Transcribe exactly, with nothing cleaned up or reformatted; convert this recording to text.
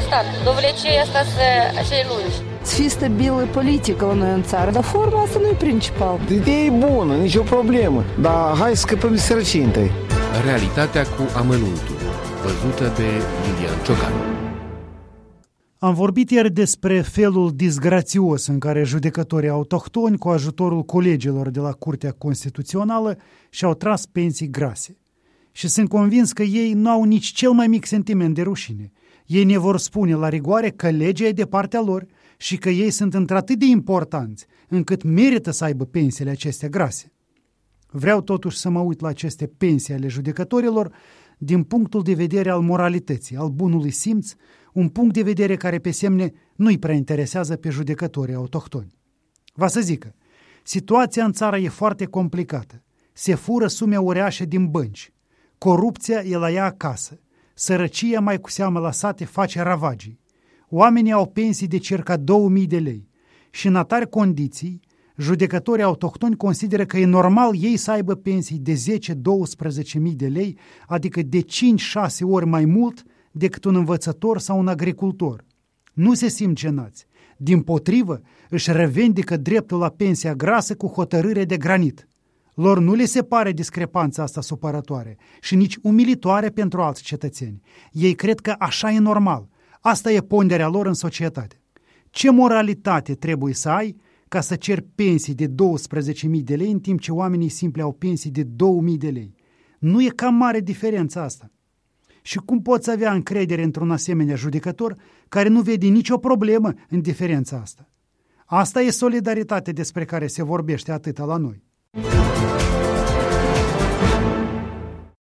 stat. Довлече остаться acei lungi. Să fie stabilă politică la noi în țară, dar forma asta nu e principal. Ideea e bună, nicio problemă, dar hai să scăpăm de sărăcie întâi. Realitatea cu amănuntul, văzută de Lilian Ciocan. Am vorbit ieri despre felul disgrațios în care judecătorii autohtoni, cu ajutorul colegilor de la Curtea Constituțională, și-au tras pensii grase. Și sunt convins că ei nu au nici cel mai mic sentiment de rușine. Ei ne vor spune la rigoare că legea e de partea lor și că ei sunt într-atât de importanți încât merită să aibă pensiile acestea grase. Vreau totuși să mă uit la aceste pensii ale judecătorilor din punctul de vedere al moralității, al bunului simț, un punct de vedere care pe semne nu-i prea interesează pe judecătorii autohtoni. Va să zică, situația în țară e foarte complicată, se fură sume uriașe din bănci, corupția e la ea acasă, sărăcia mai cu seamă la sate face ravagii, oamenii au pensii de circa două mii de lei și în atari condiții, judecătorii autohtoni consideră că e normal ei să aibă pensii de zece-douăsprezece mii de lei, adică de cinci-șase ori mai mult decât un învățător sau un agricultor. Nu se simt jenați. Dimpotrivă, își revendică dreptul la pensia grasă cu hotărâre de granit. Lor nu le se pare discrepanța asta supărătoare și nici umilitoare pentru alți cetățeni. Ei cred că așa e normal. Asta e ponderea lor în societate. Ce moralitate trebuie să ai ca să cer pensii de douăsprezece mii de lei în timp ce oamenii simpli au pensii de două mii de lei? Nu e cam mare diferența asta? Și cum poți avea încredere într-un asemenea judecător care nu vede nicio problemă în diferența asta? Asta e solidaritatea despre care se vorbește atâta la noi.